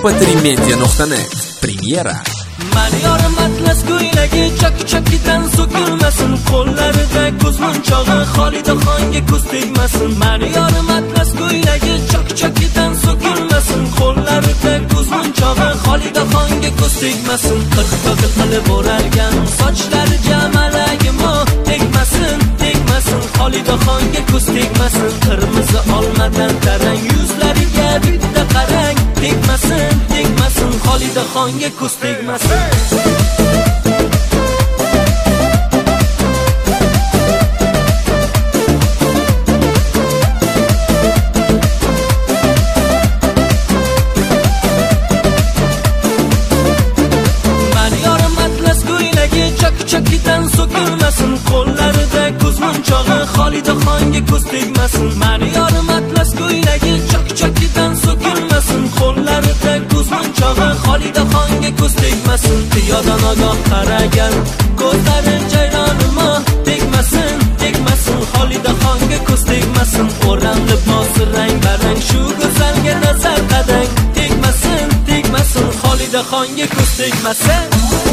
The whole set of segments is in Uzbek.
mp3media.net Premyera. Mani yorim atlas ko'ylagi chak-chakidan so'kilmasin, qo'llarida ko'zmunchog'i Xolidaxonga ko'z tegmasin. Mani yorim atlas ko'ylagi chak-chakidan so'kilmasin, qo'llarida ko'zmunchog'i Xolidaxonga ko'z tegmasin. Qirq-qirq qilib o'ralgan sochlari jamalagimo tegmasin, tegmasin. Xolidaxonga ko'z tegmasin. Qirmizi olmadan tarang yuzlariga bitta qarang, tegmasin, tegmasin. Xolidaxonga ko'z tegmasin. Mani yorim atlas ko'ylagi chak-chakidan so'kilmasin, qo'llarida ko'zmunchog'i Xolidaxonga ko'z tegmasin. Mani yorim atlas ko'ylagi chak-chakidan so'kilmasin, qo'llarida ko'zmunchog'i Xolidaxonga ko'z tegmasin. Piyodan ogoh qaragan ko'zlari jayronimo tegmasin, tegmasin. Xolidaxonga ko'z tegmasin. O'ranli bosi rang barang shu go'zalga nazar qadang, tegmasin, tegmasin. Xolidaxonga ko'z tegmasin.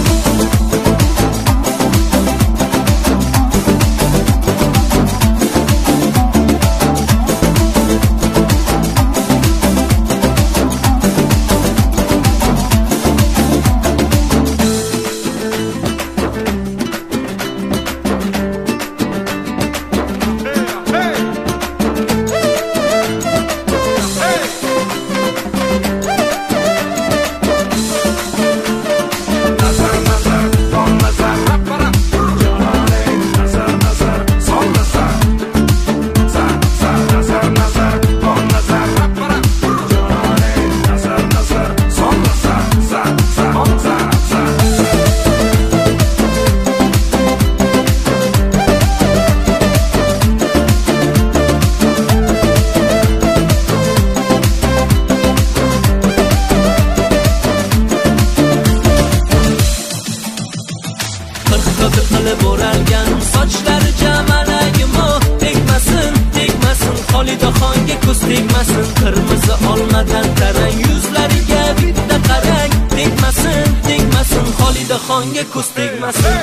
Qilib o'ralgan sochlari jamalagimo tegmasin, tegmasin. Xolidaxonga ko'z tegmasin. Qirmizi olmadan tarang yuzlariga bitta qarang, tegmasin, tegmasin. Xolidaxonga ko'z tegmasin.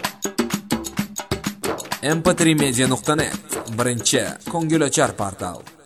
mp3media.net birinchi ko'ngilochar portal.